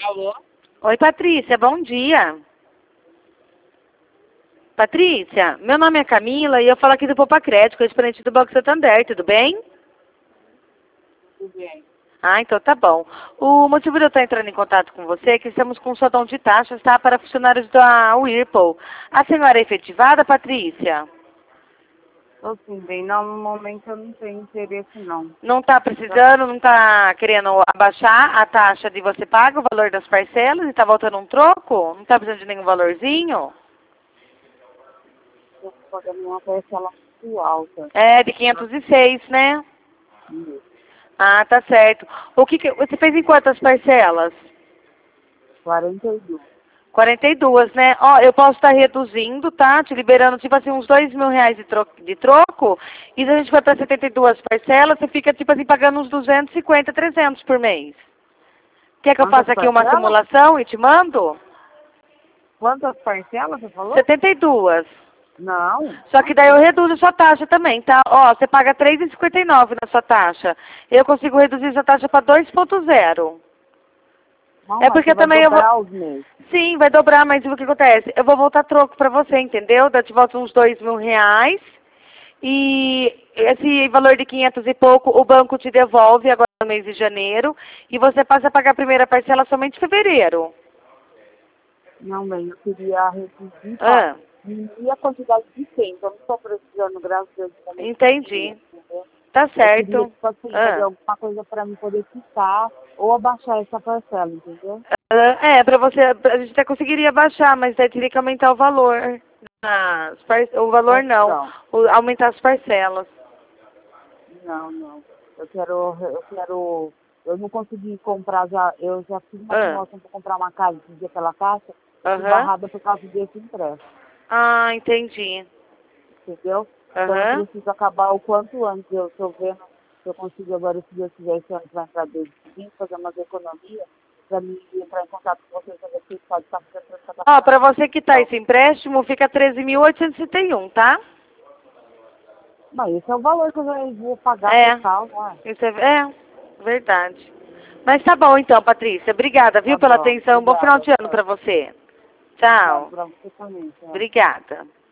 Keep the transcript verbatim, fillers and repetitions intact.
Alô? Oi, Patrícia, bom dia. Patrícia, meu nome é Camila e eu falo aqui do Poupa Crédito, correspondente do Banco Santander, tudo bem? Tudo bem. Ah, então tá bom. O motivo de eu estar entrando em contato com você é que estamos com um sodão de taxas, tá, para funcionários da Whirlpool. A senhora é efetivada, Patrícia? Tô sim, bem. Não, no momento eu não tenho interesse, não. Não está precisando, não está querendo abaixar a taxa de você paga, o valor das parcelas e está voltando um troco? Não está precisando de nenhum valorzinho? Eu tô pagando uma parcela muito alta. É, de quinhentos e seis, né? Isso. Ah, tá certo. O que, que você fez em quantas parcelas? quarenta e dois. quarenta e duas, né? Ó, eu posso estar reduzindo, tá? Te liberando, tipo assim, uns dois mil reais de troco, de troco. E se a gente for para setenta e duas parcelas, você fica, tipo assim, pagando uns duzentos e cinquenta, trezentos por mês. Quer que eu Quantas faça aqui uma parcelas? simulação e te mando? Quantas parcelas você falou? setenta e duas. Não. Só que daí eu reduzo a sua taxa também, tá? Ó, você paga três reais e cinquenta e nove na sua taxa. Eu consigo reduzir essa taxa para dois ponto zero. Não, É mas porque você vai também eu vou... dobrar os meses. Sim, vai dobrar, mas o que acontece? Eu vou voltar troco pra você, entendeu? Dá de volta uns dois mil reais. E esse valor de quinhentos e pouco, o banco te devolve agora no mês de janeiro. E você passa a pagar a primeira parcela somente em fevereiro. Não, bem, eu queria reduzir para Ah, diminuir a quantidade de tempo. Eu não estou precisando, graças a Deus, de momento entendi. nenhum, entendeu? Tá Eu queria, certo. tipo assim, fazer Ah. alguma coisa para mim poder quitar ou abaixar essa parcela, entendeu? Ah, é, pra você, a gente até conseguiria baixar, mas aí teria que aumentar o valor. As par- o valor não, Então, o- aumentar as parcelas. não, não. Eu quero, eu quero, eu não consegui comprar já, eu já fiz uma Ah, simulação para comprar uma casa, pedi aquela caixa, eu fui aham. barrada por causa desse empréstimo, Ah, entendi. entendeu? Então eu Aham. preciso acabar o quanto antes, eu estou vendo se eu consigo agora, se Deus quiser, esse ano vai entrar desde vinte, fazer umas economias, para mim entrar em contato com vocês, para ver se pode estar fazendo essa Ó, pra você quitar adaptação. esse empréstimo, fica treze mil oitocentos e trinta e um, tá? Mas esse é o valor que eu já vou pagar É, total, não é? isso é, é verdade. Mas tá bom então, Patrícia. Obrigada, viu, Tá pela bom, atenção. Bom final obrigada. de ano pra você. Obrigada Tchau. para você também, tchau. Obrigada.